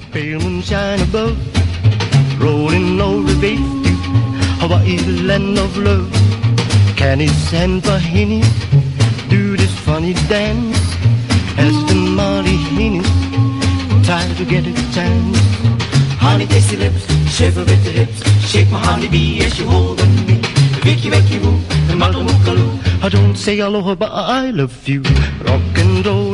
pale moonshine above, rolling over the Hawaii's land of love. Can he send for Henny, do this funny dance? Aston Marty Henny, try to get a chance. Honey, tasty lips, shiver with the hips, shake my honeybee as you hold on me. Vicky, Vicky, woo, the mother mookaloo. I don't say aloha, but I love you. Rock and roll